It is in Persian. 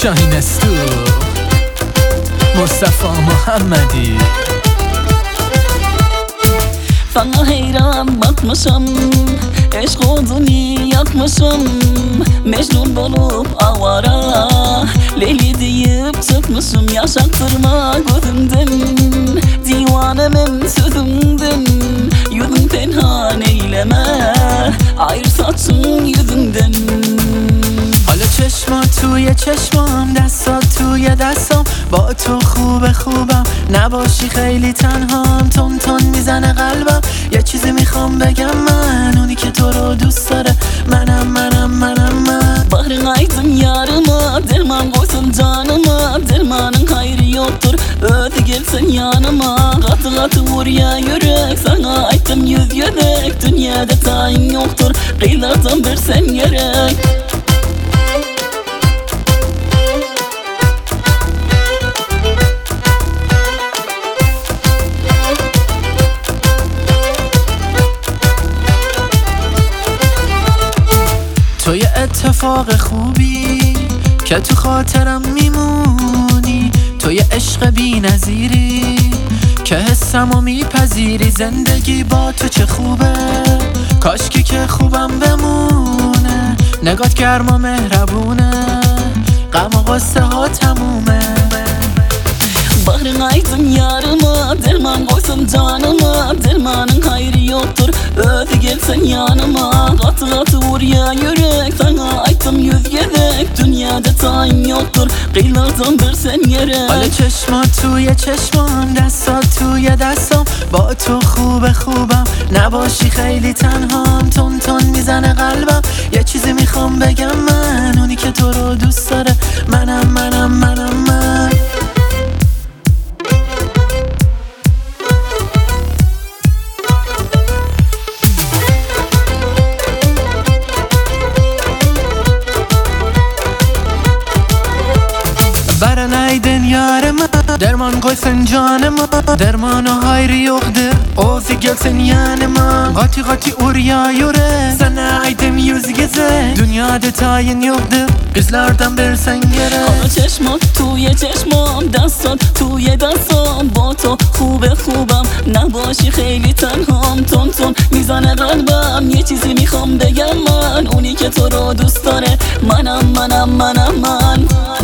شاهین استو مصطفی محمدی Sana hayran bakmışım, aşk odunu yakmışım. Mecnun olup avara, Leyli deyip çıkmışım. Yaşaktırma gözümden, divanemin sözümden. Yüzün penhan eyleme, ayırsaçın yüzünden. حالا چشمات توی چشمام، دستات توی دستام، با تو خوبه خوبم، نباشی خیلی تنهام. تون تون میزنه قلبم، یه چیزی میخوام بگم من، اونی که تو رو دوست داره منم من. Bahrın aydın yarıma, derman koysun canıma. Dermanın hayrı yoktur, öde gelsin yanıma. Katı katı vur ya yürek, sana aytım yüz yürek. Dünyada tayin yoktur, kıyılardan versen gerek. تو یه اتفاق خوبی که تو خاطرم میمونی، تو یه عشق بی نظیری که حسمو میپذیری. زندگی با تو چه خوبه، کاشکی که خوبم بمونه. نگات گرم و مهربونه، غم و غصه ها tamamen. Bahrın aydın yarıma, derman koysun canıma. Dermanın hayrı yoktur, öde gelsen yanıma. Katı katı vur ya yürek, sana aytım yüz yedek. Dünyada tayin yoktur, kıyılardan versen gerek. حالا چشمات توی چشمام، دستات توی دستام، با تو خوبه خوبم، نباشی خیلی تنهام. تون تون میزنه قلبم، یه چیزی میخوام بگم من، اونی که تو رو دوست داره منم من. Beren aydın yarıma, derman koysun canıma. Derman o hayrı yoktur, ozi gelsin yanıma. Gati gati oraya yürek, sana aydın yüz geze. Dünyada tayin yoktur, kızlardan versen gerek. حالا چشمات توی چشمام، دستات توی دستام. با تو خوبه خوبم، نباشی خیلی تنهام. تون تون میزنه قلبم، یه چیزی میخوام بگم من، اونی که تو رو دوست داره منم من.